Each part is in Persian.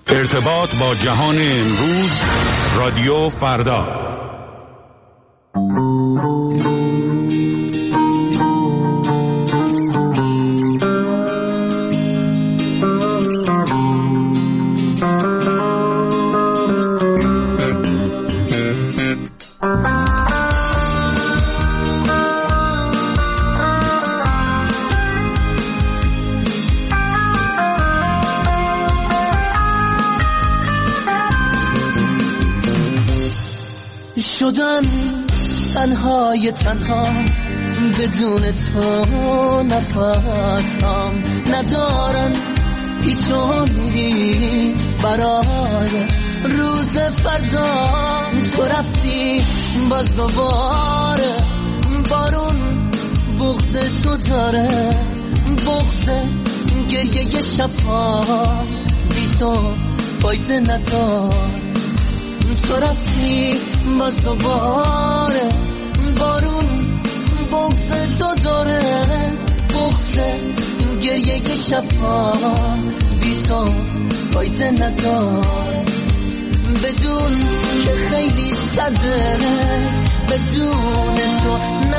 ارتباط با جهان امروز، رادیو فردا. شدن تنهای تنها بدون تو، نفسم ندارن هیچ امیدی برای روز فردا. تو رفتی باز دوباره بارون بغض تو داره، بغض گریه شبها بی تو فایده ندار. تو رفتی باز دوباره بارون بغض تو داره، بغض گریه شبها بی تو فایده نداره. بدون که خیلی سرده، بدون تو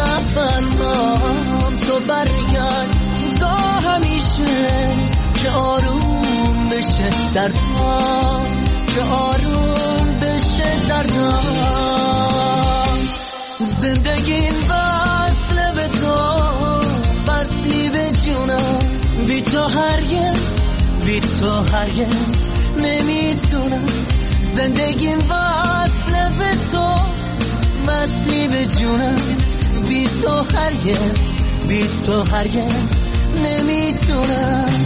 نفسم تو برگرد تا همیشه که آروم بشه دردم، که آروم بشه دردم. زندگیم وصله به تو، بستی به جونم، بی تو هرگز، بی تو هرگز نمیتونم. زندگیم وصله به تو، بستی به جونم، بی تو هرگز، بی تو هرگز نمیتونم.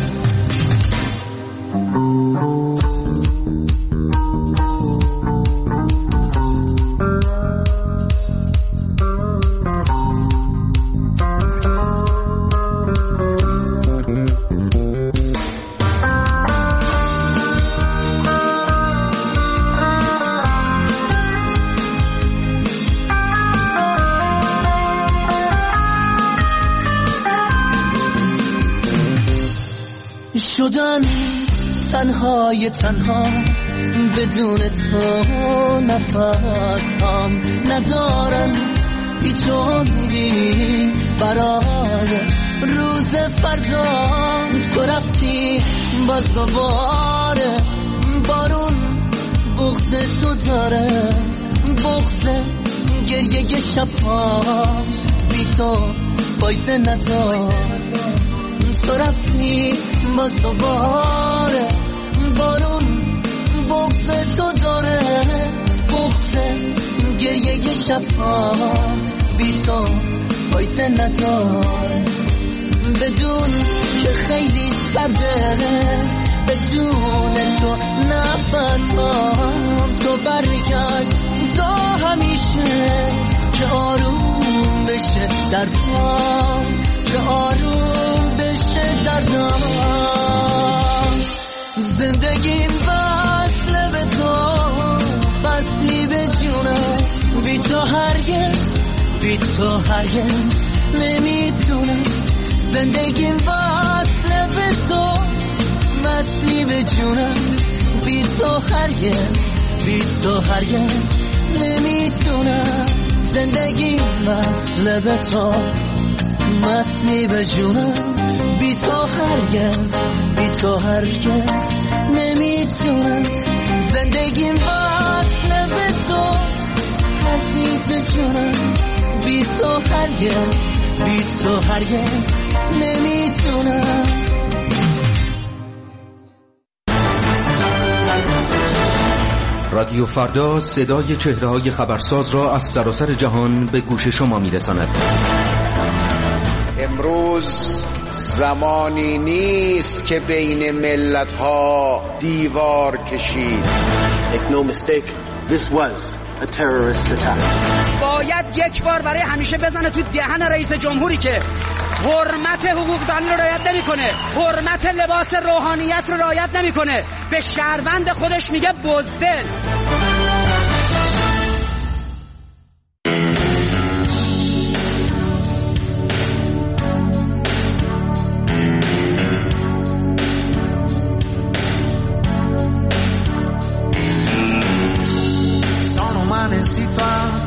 شدن تنهای تنها بدون تو، نفسم ندارم هیچ امیدی برای روز فردا. تو رفتی باز دوباره بارون بغض تو داره، بغض گریه شبها بی تو فایده ندار. تو رفتی باز دوباره بارون بغض تو داره، بغض گریه شبها بی تو فایده نداره. بدون که خیلی سرده، بدون تو نفسم تو برگرد تا همیشه که آروم بشه دردم، که آروم بشه دردم. زندگیم وصله به تو، بستی به جونم، بی تو هرگز، بی تو هرگز نمیتونم. زندگیم وصله به تو، بستی به جونم، بی تو هرگز، بی تو هرگز نمیتونم. زندگیم وصله به تو، مستی به جونم، بی تو هرگز، بی تو هرگز نمیتونم. زندگیم وصله به تو، عزیز جونم، بی تو هرگز، بی تو هرگز نمیتونم. رادیو فردا صدای چهره‌های خبرساز را از سراسر جهان به گوش شما می‌رساند. امروز زمانی نیست که بین ملت‌ها دیوار کشید. Make no mistake, this was a terrorist attack. باید یک بار برای همیشه بزنه تو دهن رئیس جمهوری که حرمت حقوقدانی رو رعایت نمی‌کنه، حرمت لباس روحانیت رو رعایت نمی‌کنه، به شهروند خودش میگه بزدل.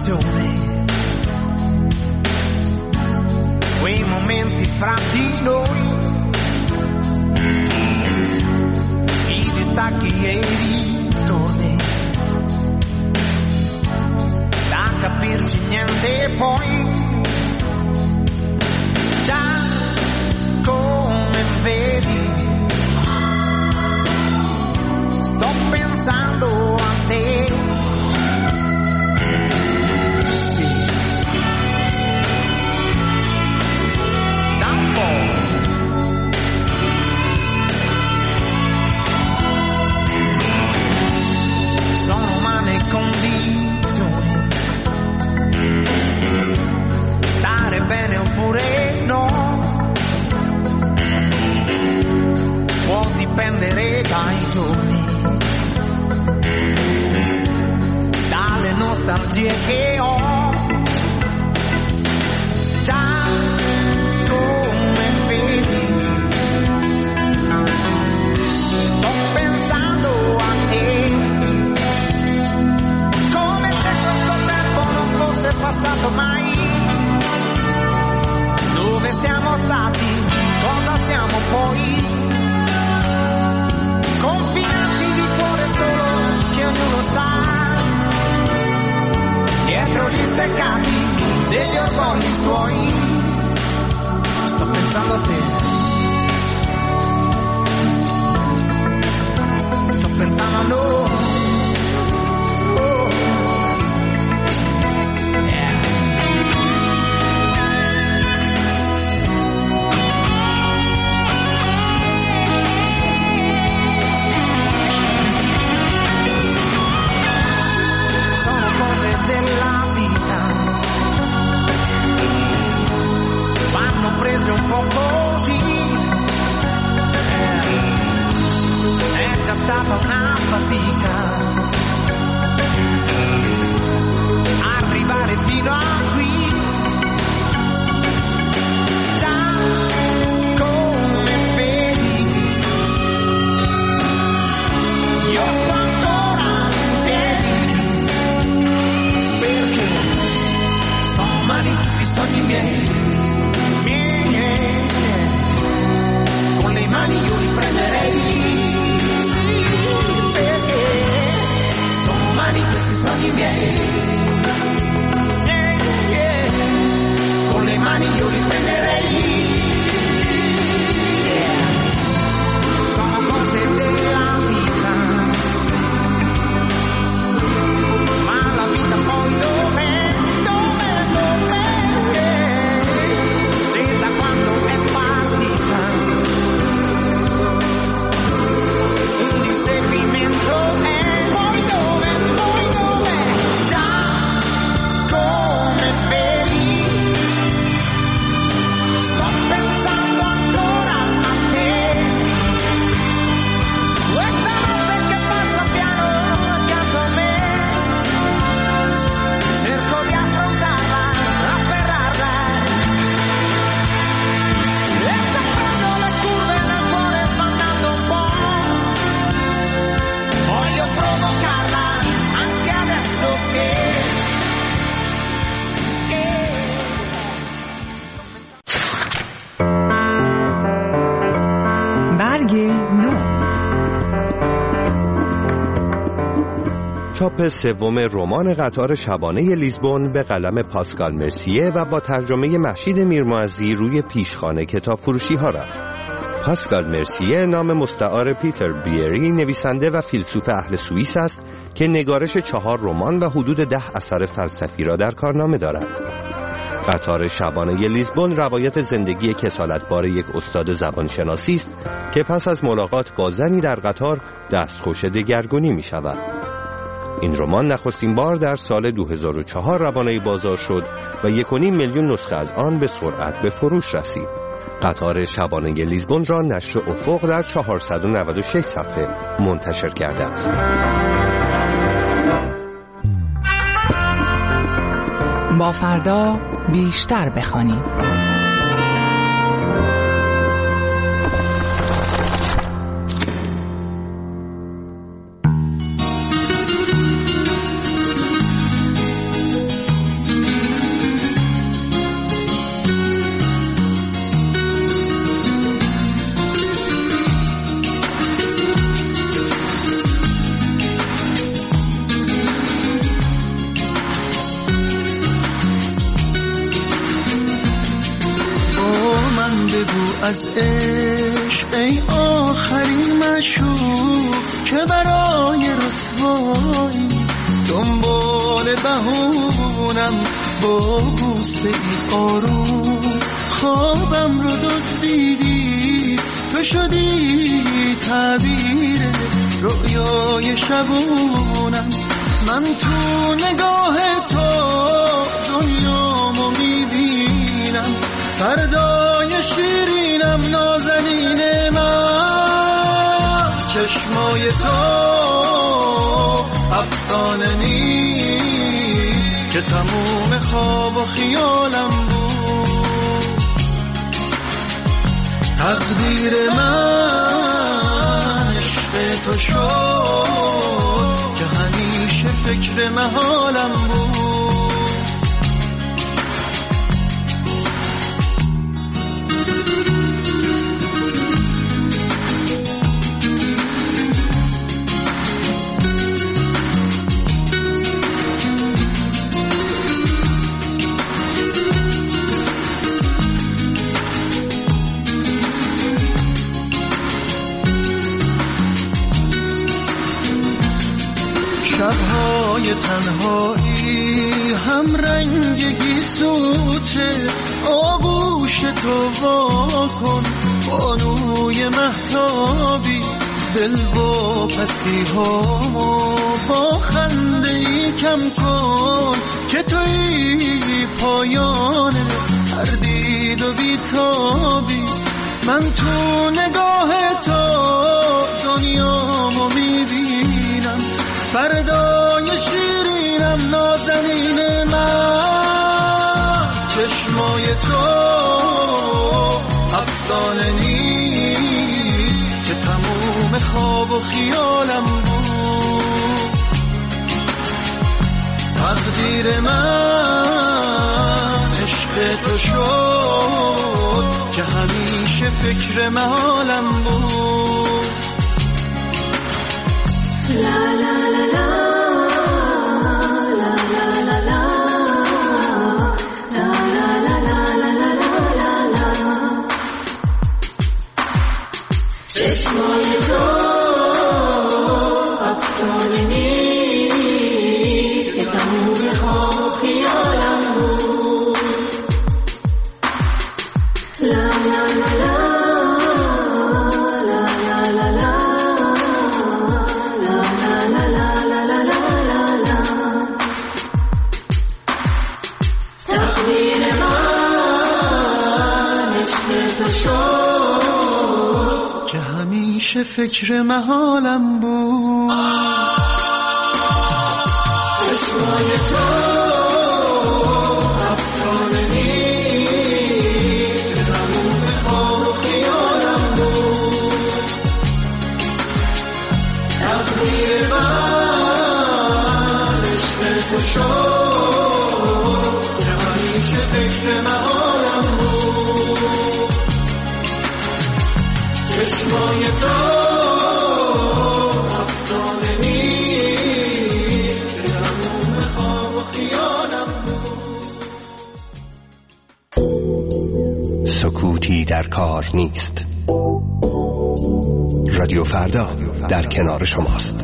canzone, quei momenti fra di noi, i distacchi e i ritorni, da capirci niente poi, già come vedi, sto pensando a te. Sono umane condizioni, stare bene oppure no, può dipendere dai giorni, dalle nostalgie che ho, già come vedi, sto pensando a te. È passato mai, dove siamo stati, cosa siamo poi, confinati di cuore solo che ognuno sa, dietro gli steccati degli orgogli suoi, sto pensando a te, sto pensando a noi. Prese un po' così, è già stata una fatica arrivare fino a qui, già come vedi, io sto ancora in piedi, perché sono umani tutti i sogni miei. Con le mani io li prenderei, perché sono umani questi sogni miei. Con le mani io li prenderei. Sono cose della vita, ma la vita poi dov'è? Se da quando è partita un inseguimento è poi dove, già come vedi, sto pensando ancora a te, questa notte che passa piano accanto a me, cerco di affrontarla, afferrarla, e sapendo le curve nel cuore sbandando un po', voglio provocarla anche adesso che برگ نو. چاپ سوم رمان قطار شبانه لیزبون به قلم پاسکال مرسیه و با ترجمه مهشید میرمعزی روی پیشخانه کتاب فروشی ها رفت. پاسکال مرسیه نام مستعار پیتر بیری، نویسنده و فیلسوف اهل سوئیس است که نگارش 4 رمان و حدود 10 اثر فلسفی را در کارنامه دارد. قطار شبانه لیزبون روایت زندگی کسالتبار یک استاد زبانشناسی است که پس از ملاقات با زنی در قطار دستخوش دگرگونی می شود. این رمان نخستین بار در سال 2004 روانه بازار شد و 1.5 میلیون نسخه از آن به سرعت به فروش رسید. قطار شبانه لیزبون را نشر افق در 496 صفحه منتشر کرده است. با فردا بیشتر بخوانیم. دنبال بهونم با بوسه ای آروم خوابم رو دزدیدی، تو شدی تعبیر رویای شبونم. من تو نگاه تو دنیامو میبینم، فردای شیرینم نازنین من. چشمای تو افسانه نیست که تموم خواب و خیالم بود. تقدیر من عشق تو شد که همیشه فکر محالم بود. شبهای تنهایی هم رنگی سوته، آغوش تو واکن بانوی مهتابی. دل و پسی هامو با خنده ای کم کن که توی پایان هر دید و بیتابی. من تو نگاه تو دنیامو میبینم، فردای شیرینم نازنین من. چشمای تو افسانه نیست که تموم خواب و خیالم بود. تقدیر من عشق تو شد که همیشه فکر محالم بود. لا لا لا لا لا لا لا چشمای تو افسانه نیست که تموم خواب و خیالم بود. لا لا لا لا فکر محالم بود. چشمای تو افسانه نیست که تموم خواب و خیالم بود. تقدیر من عشق تو شد که همیشه فکر محالم بود. چشمای تو افسانه نیست که تموم خواب و خیالم بود. سکوتی در کار نیست. رادیو فردا در کنار شماست.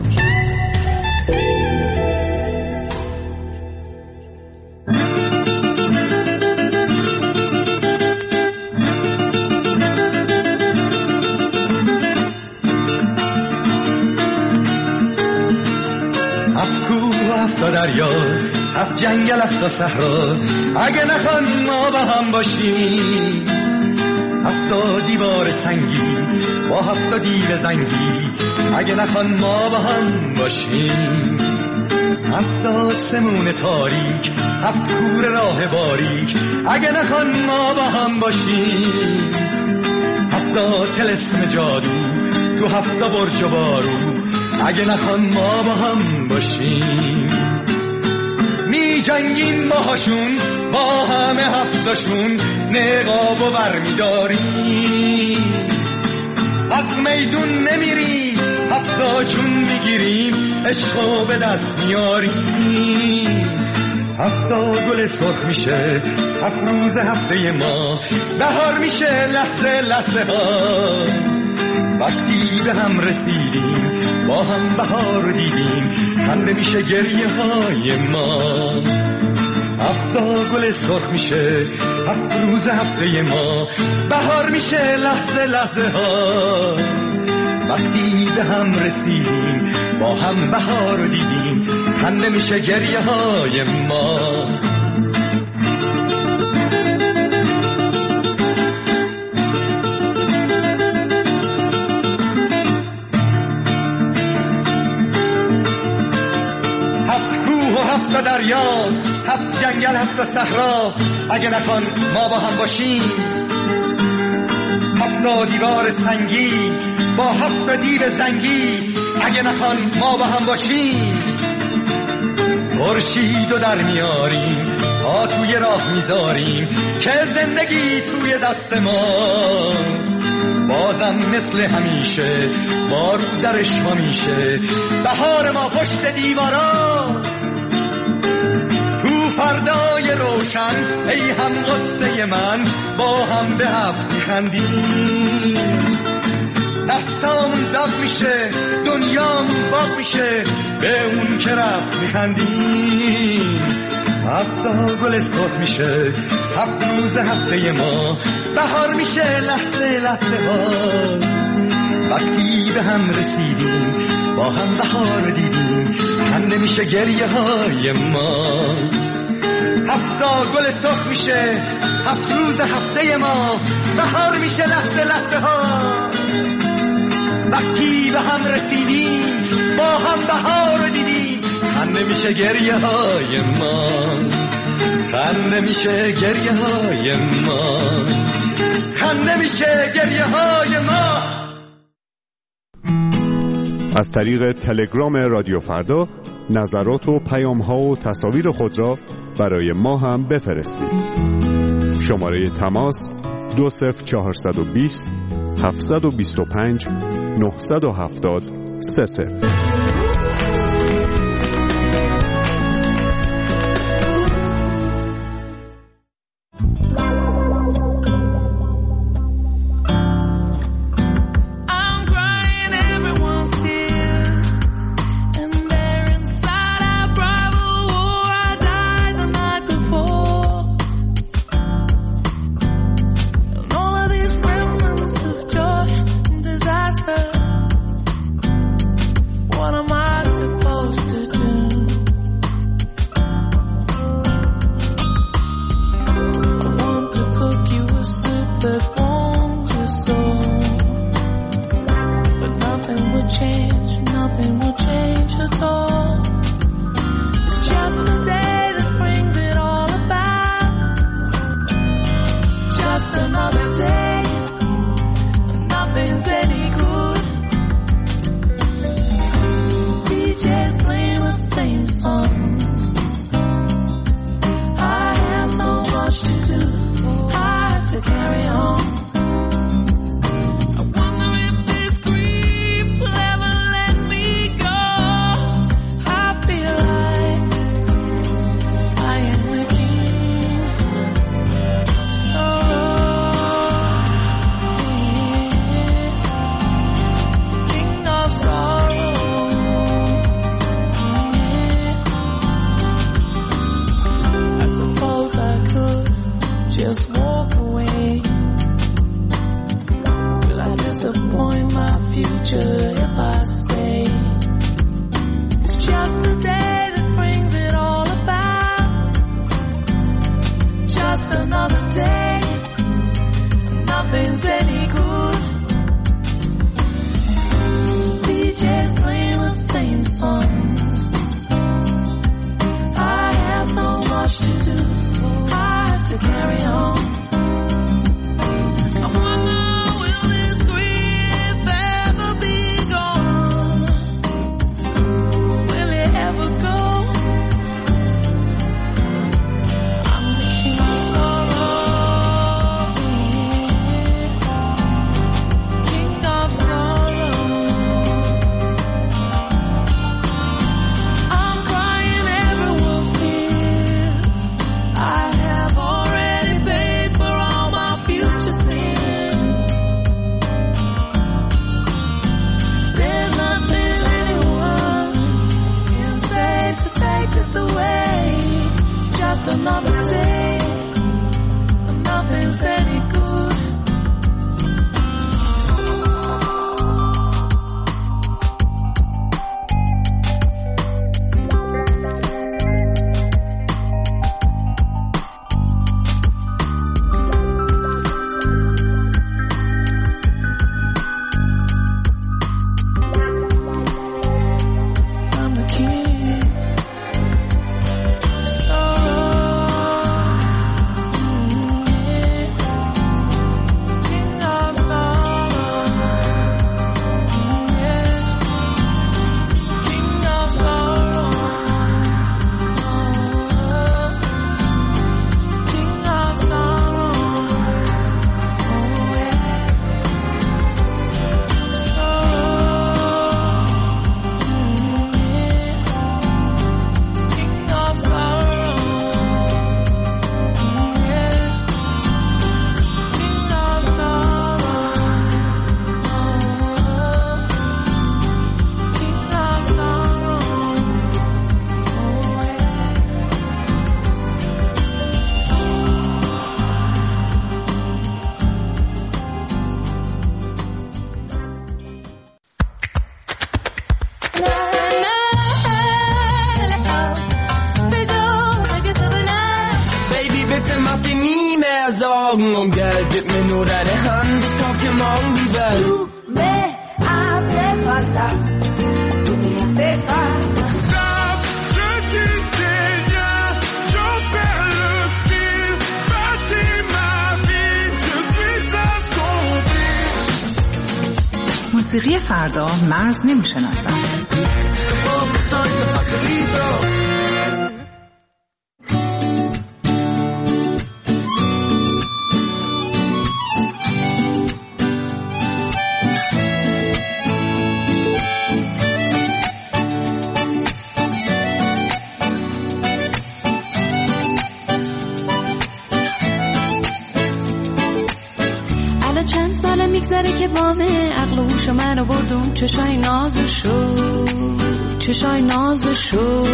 هفت جنگل است و صحرا اگه نخوان ما با هم باشیم، هفت دیوار سنگی با هفت دیو زنگی اگه نخوان ما با هم باشیم، هفت سمون تاریک هفت کور راه باریک اگه نخوان ما با هم باشیم، هفت طلسم جادو تو هفت برج و بارو اگه نخوان ما با هم باشیم. می جنگیم باهاشون با همه هفتاشون نقاب و برمی داریم، از میدون نمیریم هفتا جون میگیریم عشقو به دست میاریم. هفتا گل سرخ میشه هفت روز هفته ما، بهار میشه لحظه لحظه ها، وقتی به هم رسیدیم با با هم بهار دیدیم خنده میشه گریه های ما. هفتا گل سرخ میشه هفت روز هفته ما، بهار میشه لحظه لحظه ها. وقتی به هم رسیدیم با هم بهار دیدیم خنده میشه گریه های ما. هفت دریا، هفت جنگل، هفت صحرا، اگه نخوان ما با هم باشیم. هفت دیوار سنگی با هفت دیو زنگی، اگه نخوان ما با هم باشیم. خورشیدو در میاریم پا توی راه میذاریم که زندگی توی دست ماست. بازم مثل همیشه بارون درش ما میشه، بهار ما پشت دیواراست. تو فردای روشن ای هم قصه من با هم به هم میخندیم. دستامون داغ میشه دنیامون باغ میشه، به اون که رفت میخندیم. هفت گل سرخ میشه هفت روز هفته ما، بهار میشه لحظه لحظه ها. وقتی به هم رسیدیم با هم بهار دیدیم خنده میشه گریه های ما. هفت گل سرخ میشه هفت روز هفته ما، بهار میشه لحظه لحظه ها. وقتی به هم رسیدیم با هم بهار دیدیم خنده میشه گریه های ما. خنده میشه گریه های ما. خنده میشه گریه های ما. از طریق تلگرام رادیو فردا نظرات و پیام‌ها و تصاویر خود را برای ما هم بفرستید. شماره تماس 20420 725 970 30. Bitte mach dir nie mehr Sorgen um Geld, gib mir nur deine Hand, ich kauf dir morgen die Welt. Du me hace falta, du me hace falta. Stop, je dis rien, je perds le fil, bâtis ma vie, je suis assombri. موسیقی فردا مرز نمیشناسد. میگذره که بامه عقل و هوش منو بردون چشای نازشو چشای نازشو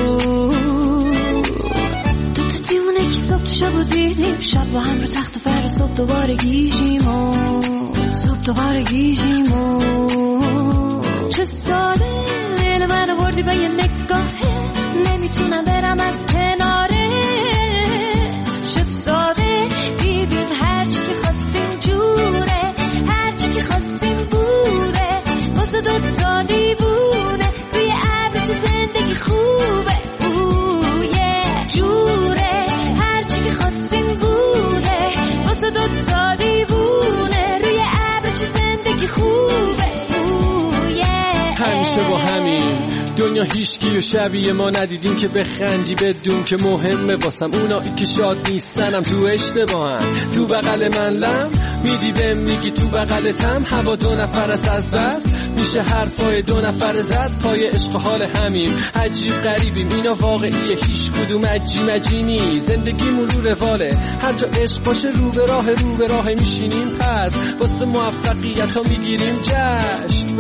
دو تا دیونه که صبح تو شب و دیدیم شب با هم رو تخت و فر صبح دوباره گیجیم و صبح دوباره گیجیم و چه ساده دل منو بردی با یه نگاهه نمیتونم برم از کناره چه ساده دیدیم هرچی که خواستیم جوره خواستیم بوده واسه دوتا دیوونه روی ابر چه زندگی خوبه جوره هرچی که خواستیم بوده واسه دوتا دیوونه روی ابر چه زندگی خوبه همیشه با همین دنیا هیچکی و شبیه ما ندیدیم که بخندی بدون که مهمه واسم اونایی که شاد نیستنم تو اشتباهن تو بغل من لم میدی بهم میگی تو بغلتم هوا دو نفر است از بس میشه حرفای دو نفر زد پای عشق حال همیم عجیب غریبیم اینا واقعیه هیچ کدوم عجی نی زندگیمون رو رواله هر جا عشق باشه رو به راه میشینیم پس واسه موفقیت ها میگیریم جشن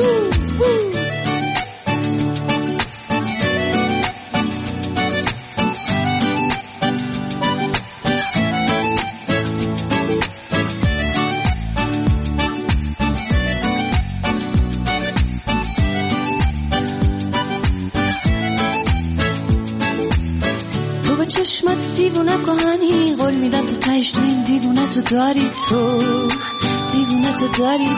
چشمت دیوونه کهانی قول میدم تو تهش تو این دیوونه تو داری تو دیوونه تو داری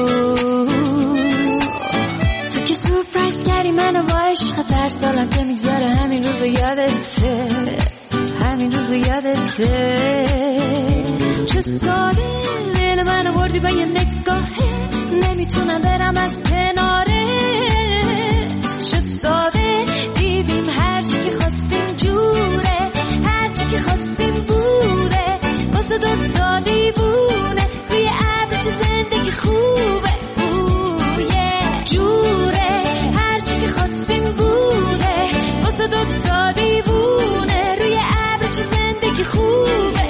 تو که سورپرایز کردی منو با عشق هر سالم که میگذره همین روزو یادته همین روزو یادته چه ساده دل منو بردی با یه نگاهه نمیتونم برم از کناره چه ساده دیدیم هرچی که خواستیم جوره که خواستیم بوده واسه دوتا دیوونه روی ابر چه زندگی خوبه جوره هرچی که خواستیم بوده واسه دوتا دیوونه روی ابر چه زندگی خوبه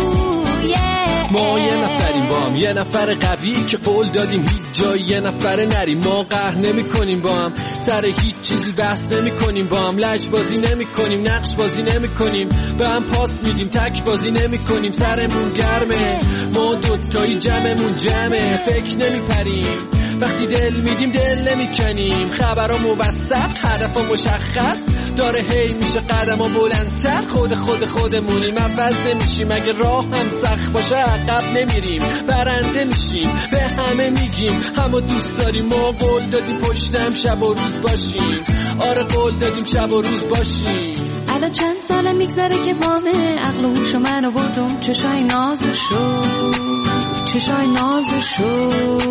ما یه نفریم با هم یه نفر قوی که قول دادیم هیچ جایی یه نفر نریم ما قهر نمی کنیم با هم سر هیچ چیزی بحث نمی کنیم با هم لج بازی نمی کنیم نقش بازی نمی کنیم به هم پاس میدیم تک بازی نمی کنیم سرمون گرمه ما دوتایی جمعمون جمعه فکر نمی پریم وقتی دل میدیم دل نمی کنیم خبرها موثق هدفها مشخص داره هی میشه قدم ها بلندتر خودمونیم عوض نمیشیم اگه راه هم سخت باشه عقب نمیریم برنده میشیم به همه میگیم همه دوست داریم ما قول دادیم پشتم شب و روز باشیم آره قول دادیم شب و روز باشیم الان چند ساله میگذره که بامه عقل و هوش منو بردم چشای نازشو چشای نازشو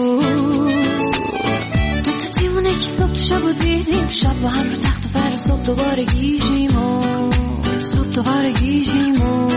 دوتا دیوونه که صبح تو شب و دیدیم شب با هم رو تخت و فر صبح دوباره گیجیم و صبح دوباره گیجیم و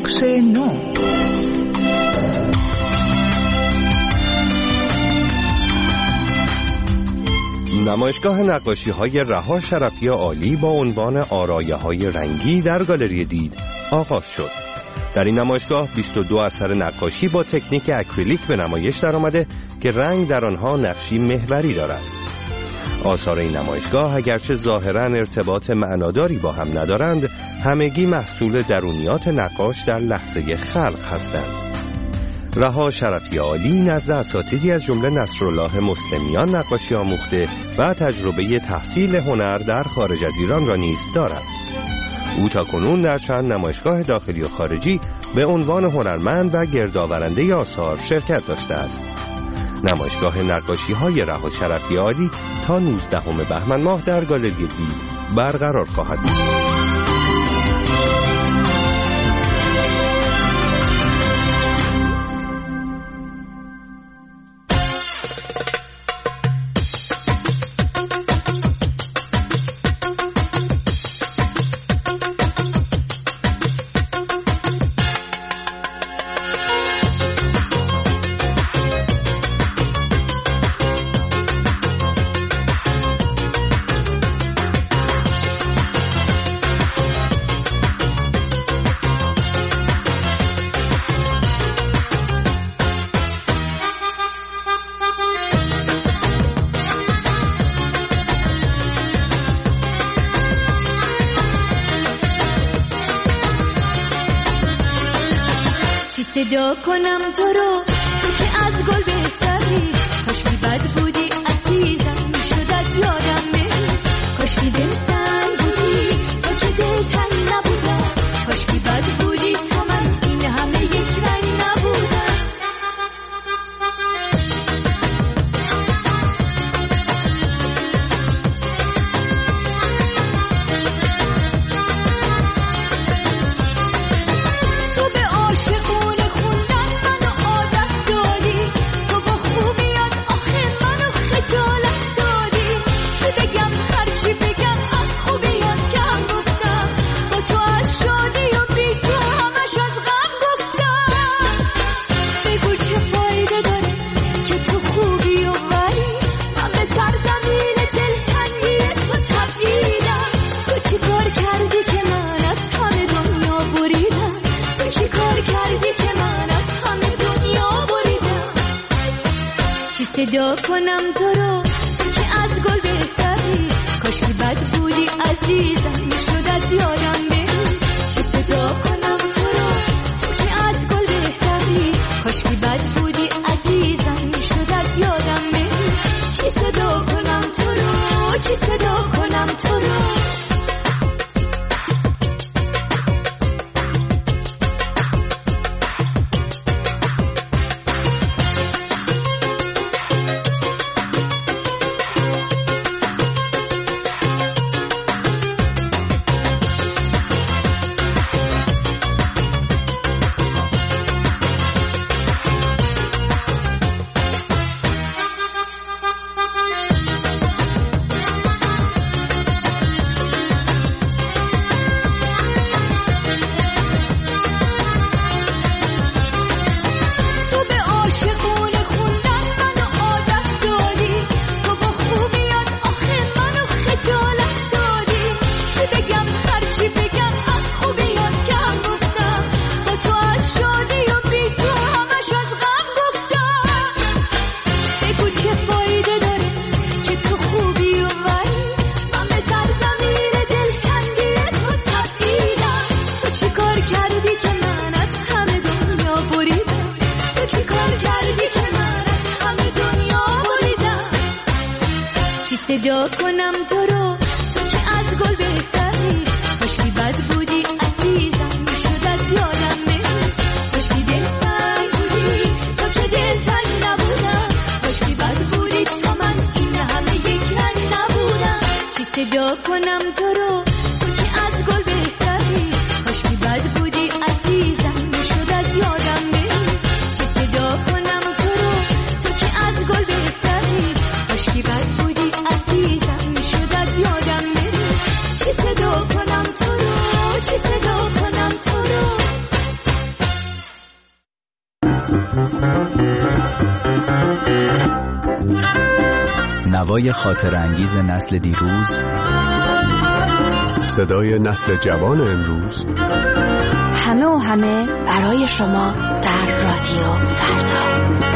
بخش نو. نمایشگاه نقاشی‌های رها شرفی عالی با عنوان آرایه‌های رنگی در گالری دید آغاز شد. در این نمایشگاه 22 اثر نقاشی با تکنیک اکریلیک به نمایش درآمده که رنگ در آنها نقشی محوری دارد. آثار این نمایشگاه اگرچه ظاهراً ارتباط معناداری با هم ندارند، همگی محصول درونیات نقاش در لحظه خلق هستند. رها شرفی عالی نزد اساتیدی از جمله نصرالله مسلمیان نقاشی آموخته و تجربه تحصیل هنر در خارج از ایران را نیز دارد. او تاکنون در چند نمایشگاه داخلی و خارجی به عنوان هنرمند و گردآورنده آثار شرکت داشته است. نمایشگاه نقاشی‌های رها شرفی عالی تا 19 بهمن ماه در گالری دید برقرار خواهد بود. صدا کنم تو رو، تو که از گل بهتری، کاشکی بد بودی عزیزم شد از یادم بری، کاشکی دل سنگ بودی تو که دل تنگ نبودم، کاشکی بد بودی تو من این همه یک رنگ نبودم. تو به عاشقون صدا کنم تو رو، تو که از گل بهتری، کاشکی بد بودی عزیزم شد از یادم بری. چی صدا کنم تو رو، تو که از گل بهتری، کاشکی بد بودی عزیزم شد از یادم بری. چی صدا کنم تو رو، چی صدا کنم تو رو. صدا کنم تو رو، تو که از گل بهتری، کاشکی بد بودی عزیزم شد از یادم بری. کاشکی دل سنگ بودی تو که دل تنگ نبودم، کاشکی بد بودی تو من این همه یک رنگ نبودم. چی صدا کنم تو رو، تو که از گل بهتری، کاشکی بد بودی عزیزم شد از یادم بری. چی صدا کنم تو رو، تو که از گل بهتری، کاشکی بد بودی عزیزم شد از یادم بری. چی صدا کنم تو رو، چی صدا کنم تو رو. هوای خاطر انگیز نسل دیروز، صدای نسل جوان امروز، همه و همه برای شما در رادیو فردا.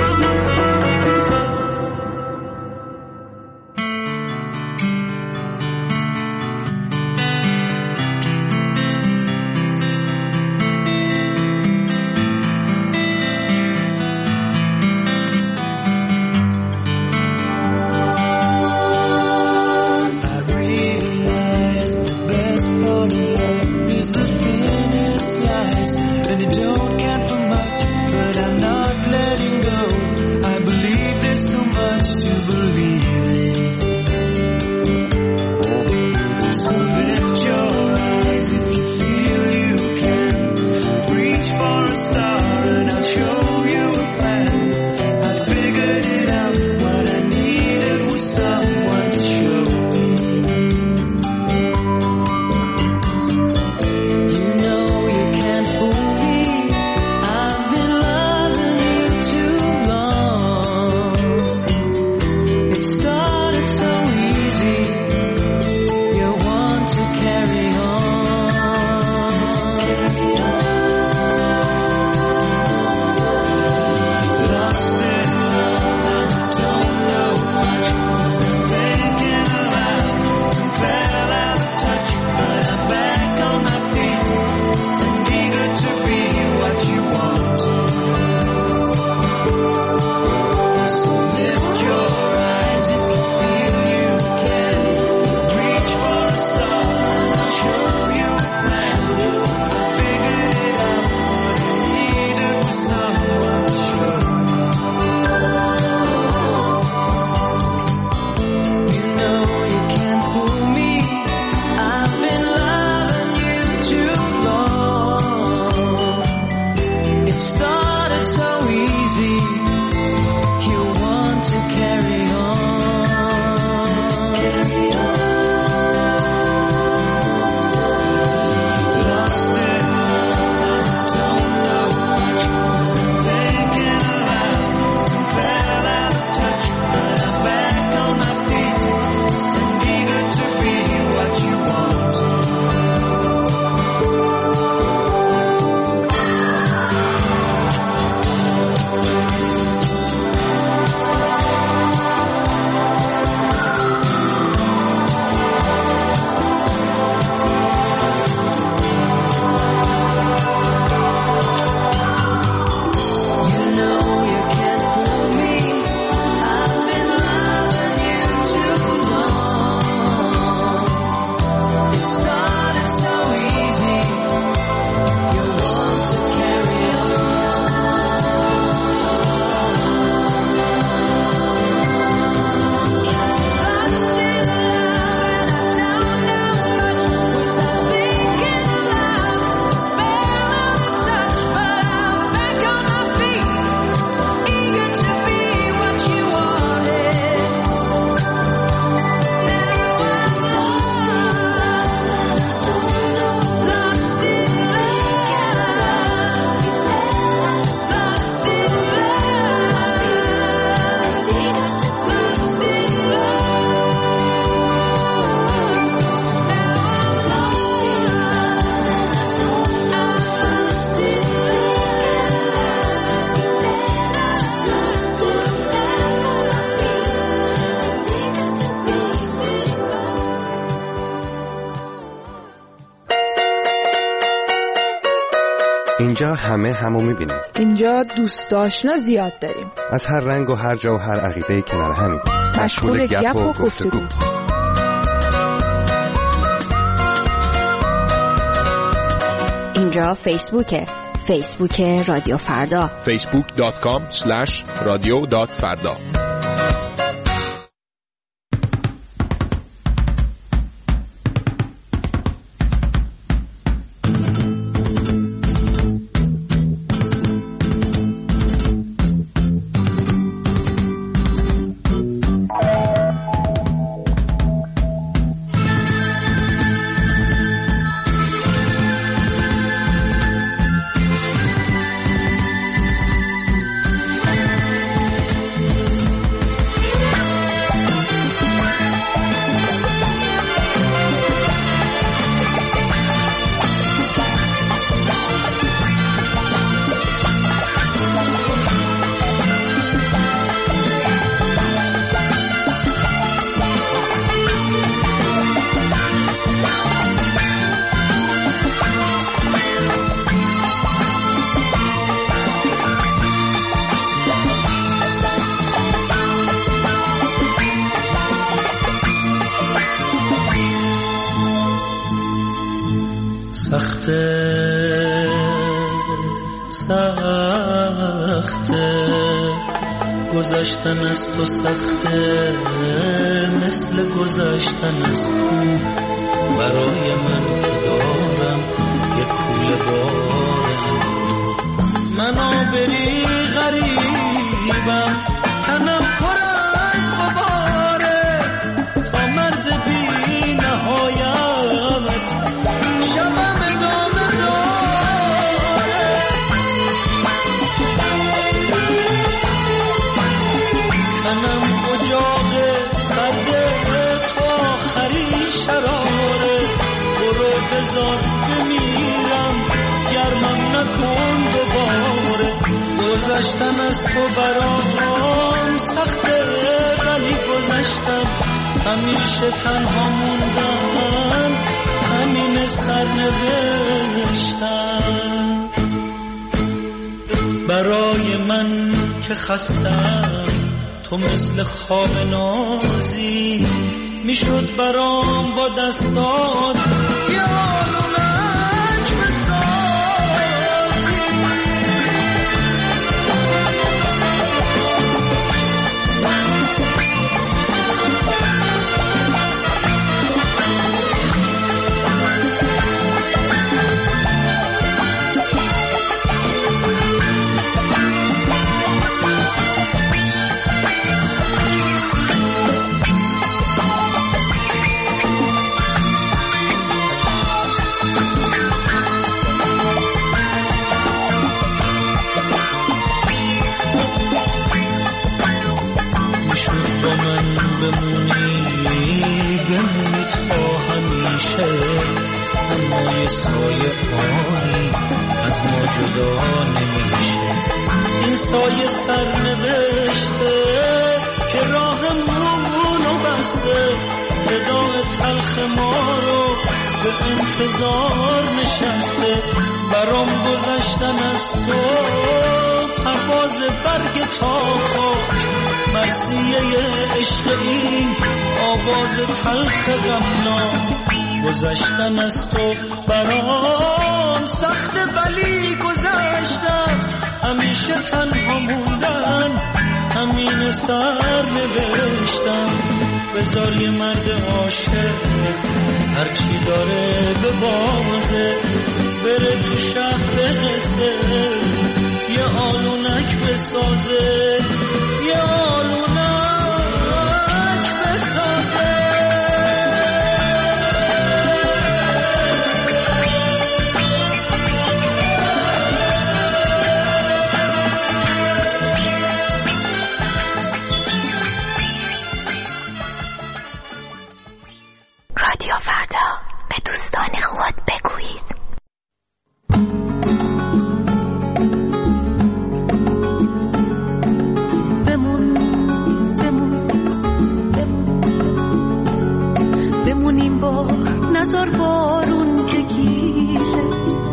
اینجا همه همو میبینیم. اینجا دوست آشنا زیاد داریم. از هر رنگ و هر جا و هر عقیده کنار همیم. مشغول گپ و گفتگو. اینجا فیسبوکه. فیسبوک رادیو فردا. facebook.com/radio.farda. سخته گذشتن از تو سخته، مثل گذشتن از کوه برای من که دارم یک کوله بارم. من آبری غریبم، تنم پر از غباره، تا مرز بی نهایت شبم ادامه داره. تنم اجاق سرده تو آخری شراره، برو بذار بمیرم گرمم نکن دوباره. گذشتن از تو برام سخته ولی گذشتم، همیشه تنها موندن همین سرنوشتم. برای من که خستم تو مثل خواب نازی، میشد برام با دستات یارونک بسازی. بمونی تا همیشه، اما یه سایه آنی از ما جدا نمیشه. این سایه سرنوشته که راهمونو بسته، وداع تلخ ما رو به انتظار نشسته. برام گذشتن از تو پرواز برگ تا خاک، مرثیه عشق این آواز تلخ غمناک. گذشتن از تو برام سخته ولی گذشتم، همیشه تنها موندن همین سر نوشتم. بذار یه مرد عاشق هرچی داره به بازه، بره تو شهر قصه یه آلونک بسازه، یه آلونک بسازه. رادیو فردا، به دوستان خود بگویید. بمونیم بار نزار بارون که گیره،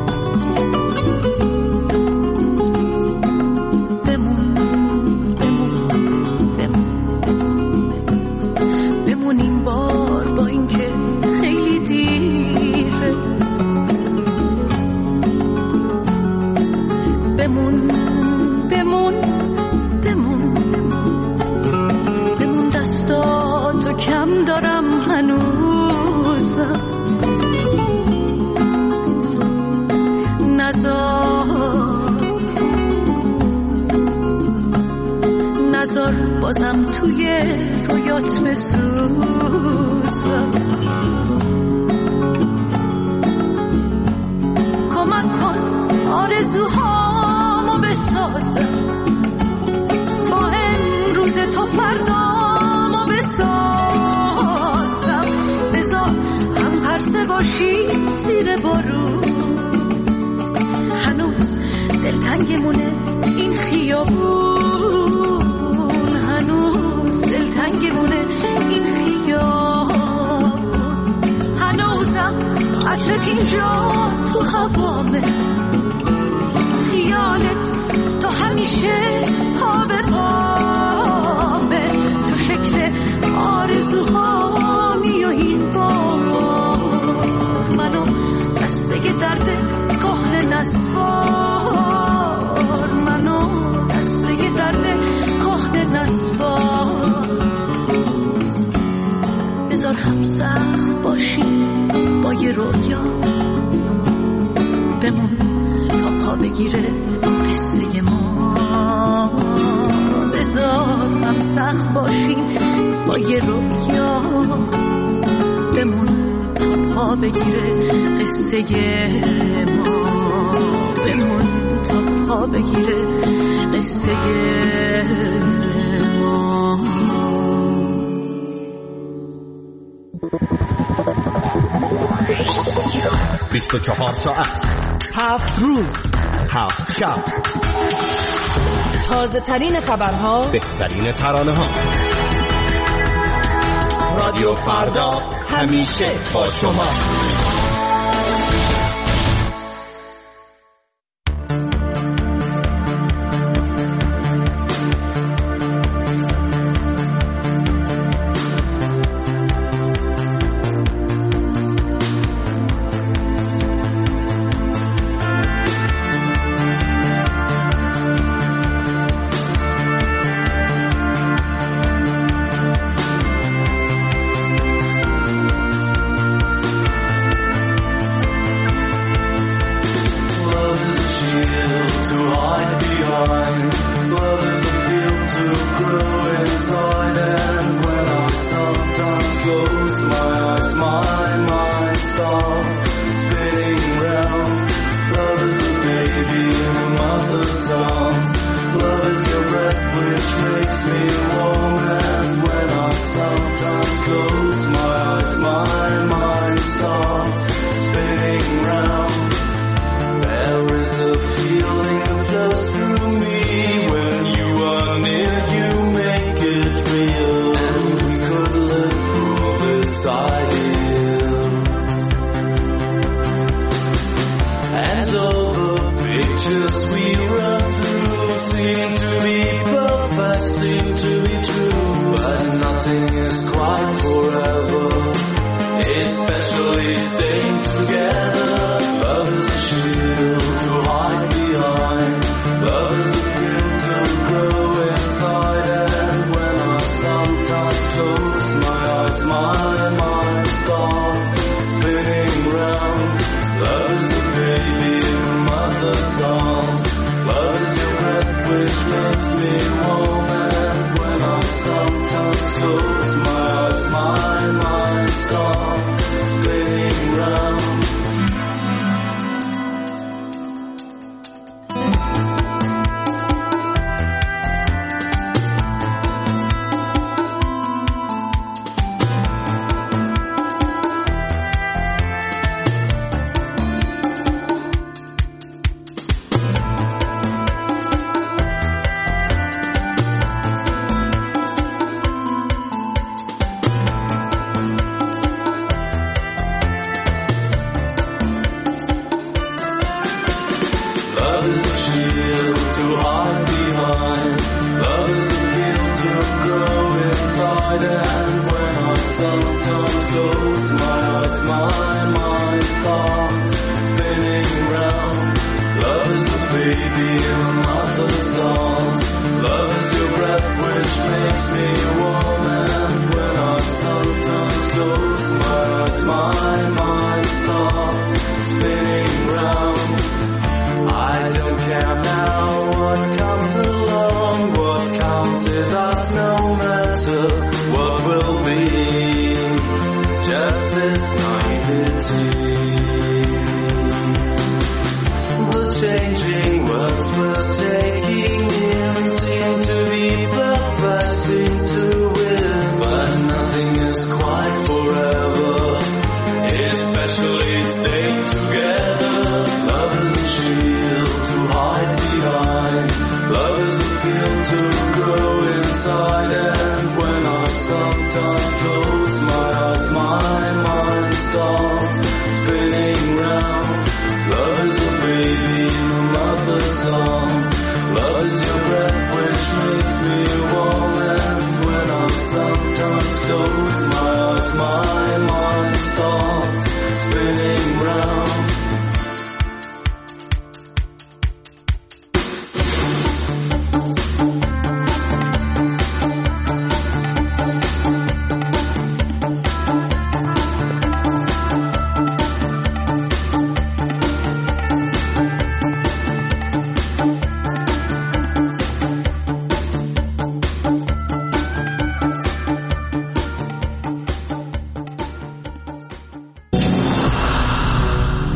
بمونیم بار با این که خیلی دیره. بمون دستاتو کم دارم هنوزم، نزار بازم توی رویات بسوزم. کمک کن آرزوهامو بسازم، با امروز تو فردامو بسازم. بذار هم پرسه باشی زیر بارون، هنوز دلتنگمونه این خیابون، هنوز دلتنگمونه این خیابون. هنوزم عطرت اینجا تو هوامه، خیالت تو همیشه پا به پامه، تو شکل آرزوهامی و این با منو دست بگه درد کهنه نسوار منو دست بگه درد کهنه نسوار بذار هم سخت باشی با یه رویا بمون تا پا بگیره قصه ما بذار هم سخت باشی با یه رویا بمون تا پا بگیره قصه ما بمون تا پا بگیره قصه ما 24 ساعت 7 روز 7 شب تازه ترین خبرها بهترین ترانه ها رادیو فردا همیشه با شما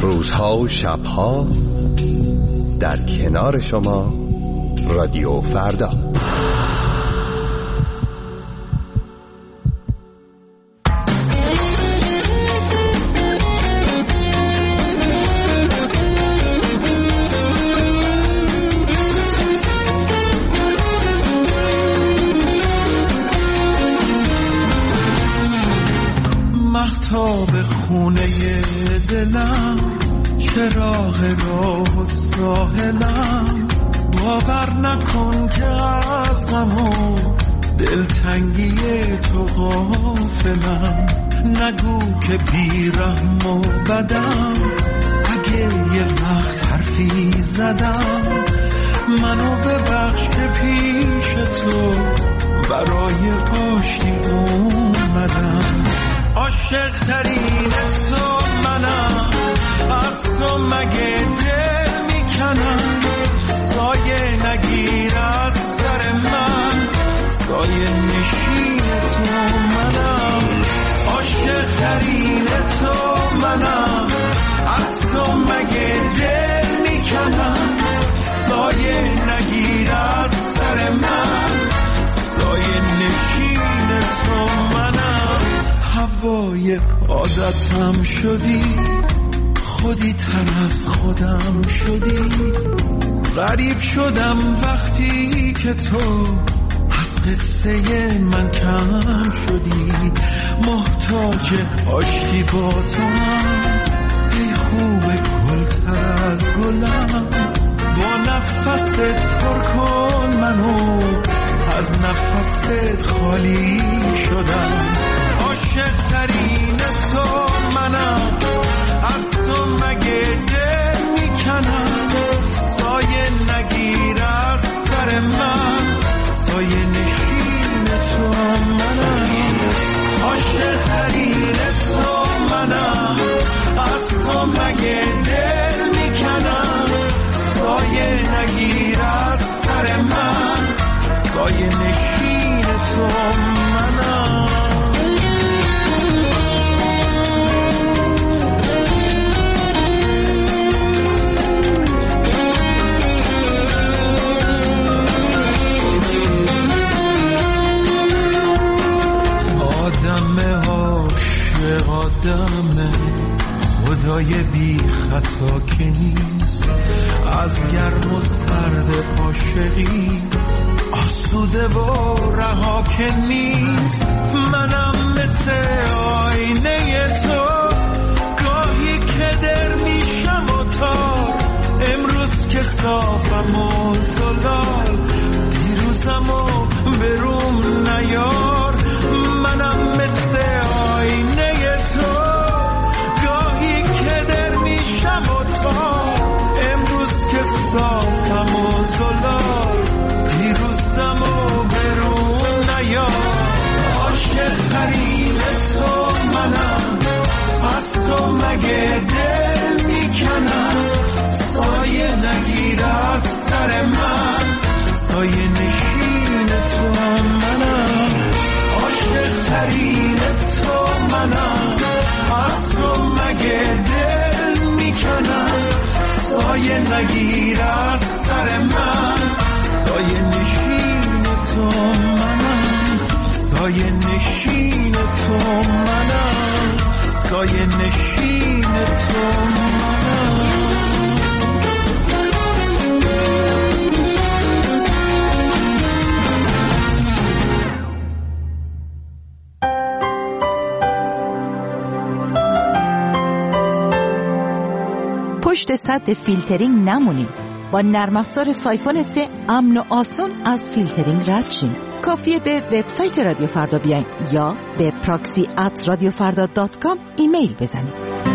روزها و شبها در کنار شما رادیو فردا. مهتاب خونه دلم، چراغ راه و ساحلم، باور نکن که از غم و دلتنگی تو غافلم. نگو که بیرحم و بدم، اگه یه وقت حرفی زدم، منو ببخش که پیش تو برای آشتی اومدم. عاشق ترین تو منم، از تو مگه دل میکنم. سایه نگیر از سر من، سایه نشین تو منم. عاشق ترین تو منم، از تو مگه دل میکنم. سایه نگیر از سر من، سایه نشین تو منم. هوای عادتم شدی، خودی تر از خودم شدی. غریب شدم وقتی که تو از قصه من کم شدی. محتاج آشتی با تو هم، ای خوب گلتر از گلم. با نفست پر کن منو، از نفست خالی شدم. عاشق ترین تو منم، از تو مگه دل میکنم. سایه نگیر از سر من، سایه نشین تو منم. عاشق ترین تو منم، از تو مگه دل میکنم. سایه نگیر از سر من، سایه نشین تو منم. آدم عاشق آدمه، خدای بی خطا که نیست. از گرم و سرد عاشقی آسوده و رها که نیست. منم مثل آینه تو، گاهی که در میشم و تار. امروز که صافم و زلال، دیروزم و بروم نیار. منم مثل آینه تو، گاهی که در میشم و تار. امروز که صافم و زلال، دیروزم و برون نیار. عاشق ترین تو منم، از تو مگه دل میکنم. سایه نگیر از سر من، سایه نشین تو منم. عاشق ترین تو منم، از تو مگه دل میکنم. سایه نگیر از سر من، سایه نشین تو منم. سایه نشین تو منم، سایه نشین تو منم. پشت سد فیلترینگ نمونیم. با نرم افزار سایفون 3 امن و آسان از فیلترینگ رد شیم. کافیه به وبسایت رادیو فردا بیاین یا به proxy@radiofarda.com ایمیل بزنید.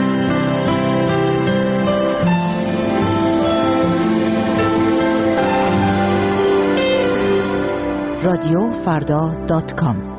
radiofarda.com.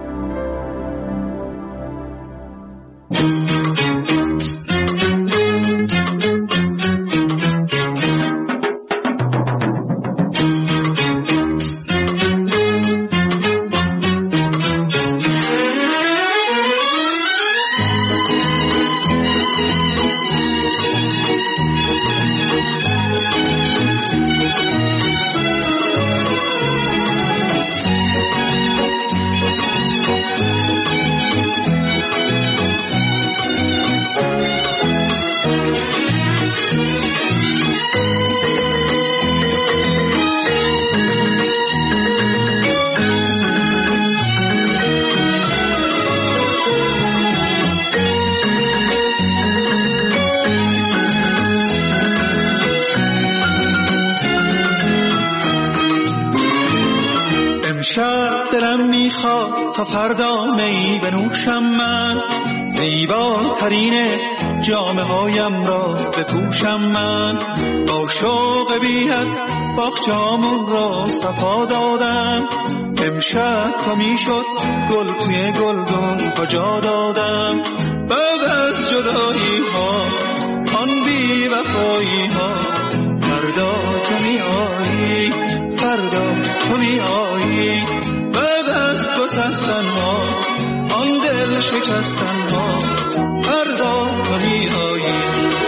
دلم میخواد تا فردا می بنوشم من، زیباترین جامه هایم را بپوشم من. با شوق بی‌حد باغچه‌هامون را صفا دادم، امشب تا میشد گل توی گلدون کجا دادم. بعد از جدایی ها آن بی وفایی ها، فردا تو میایی، فردا تو میایی. بعد از گسستن ها آن دل شکستن ها، فردا تو میایی.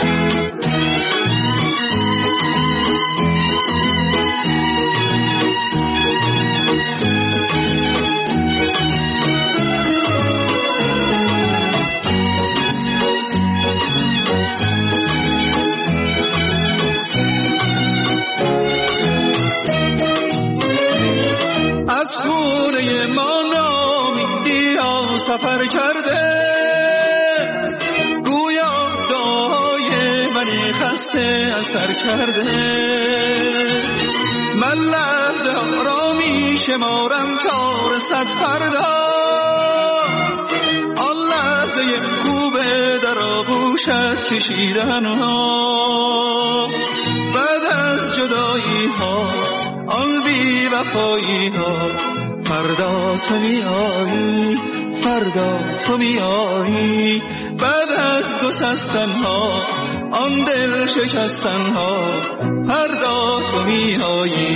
از خونه ما نامیدی ها سفر کرده، گویا دعای منی خسته اثر کرده. من لحظه ها را می شمارم تا رسد فردا، آن لحظه خوبه در آغوشت کشیدن ها. بعد از جدایی ها آن بی وفایی ها، فردا تو میایی، فردا تو میایی. بعد از گسستن ها آن دل شکستن ها، فردا تو میایی.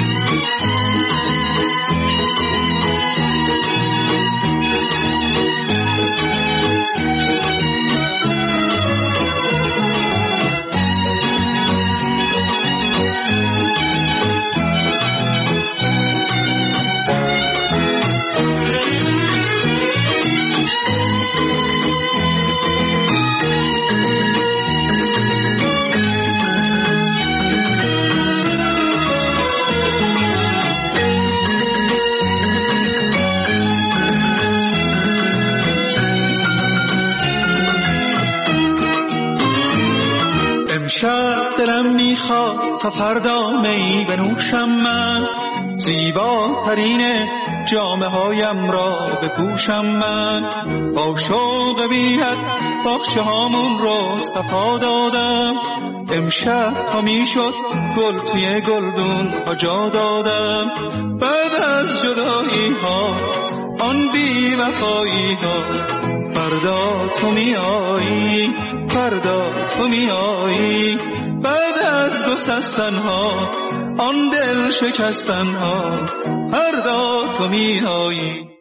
امشب دلم میخواد تا فردا می بنوشم من، زیباترین جامه هایم را بپوشم من. با شوق بی‌حد باغچه هامون رو صفا دادم، امشب تا میشد گل توی گلدون جا دادم. بعد از جدایی ها آن بی وفایی ها، فردا تو میایی، فردا تو میایی. بعد از گسستن ها آن دل شکستن ها، فردا تو میایی.